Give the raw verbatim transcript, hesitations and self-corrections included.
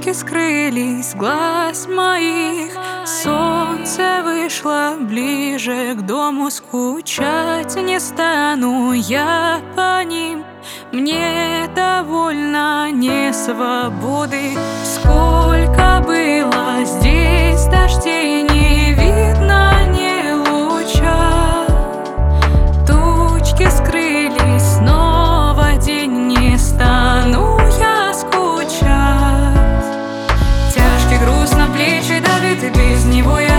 Тучки скрылись с глаз моих, солнце вышло ближе к дому. Скучать не стану я по ним, мне довольно не свободы. Сколько было здесь дождей, не видно ни луча. Тучки скрылись, снова день, не стану я скучать. Тяжкий груз на плечи давит, и без него я